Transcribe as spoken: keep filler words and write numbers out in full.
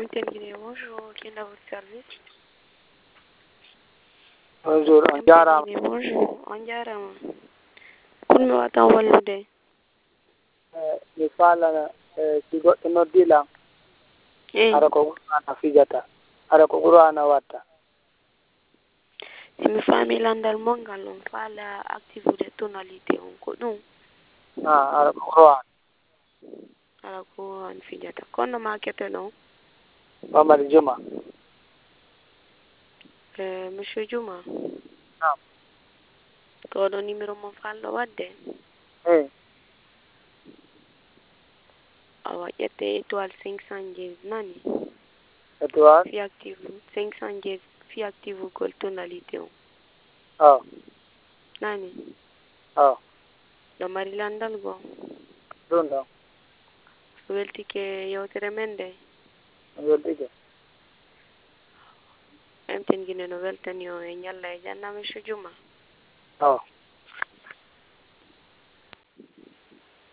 M T N Guinée, bonjour, qui est à votre service? Bonjour, on M T N jarama. Guinée, bonjour, on jarama. Kun mi watan wallude? Eh, mi falana eh, si goɗɗo noddilam Eh, ara ko Qur'ana fijata ara ko Qur'ana watta. si mi faami landal mon ngal on faala activité tonalité on ko ɗum Ah, ara ko Qur'an. ala ko on fijata kono ma kete ɗon Mamadi Juma. eh, monsieur Juma Naam. ko ɗo numéro mon falɗo wadde Eh, awa ƴette étoile cinq cent diez nani étoile. fi active cinq cent diez fi active gol tonalité on Ah, nani ah, ɗo mari landal go ɗum ɗon. so weltike yewtere men nde Mi weltike. M T N Guinée no weltani o e ñalla e janna monsieur Juma Ah.